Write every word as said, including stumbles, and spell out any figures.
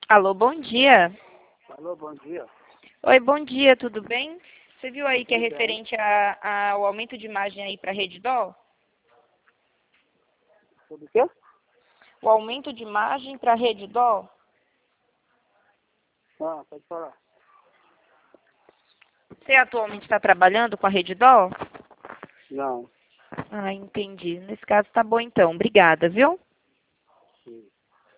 Alô, bom dia. Alô, bom dia. Oi, bom dia, tudo bem? Você viu aí que é Tudo bem? referente a- ao aumento de imagem aí para a Redditor? Tudo o quê? O aumento de imagem para a Redditor? Ah, pode falar. Você atualmente está trabalhando com a Redditor? Não. Ah, entendi. Nesse caso tá bom então. Obrigada, viu?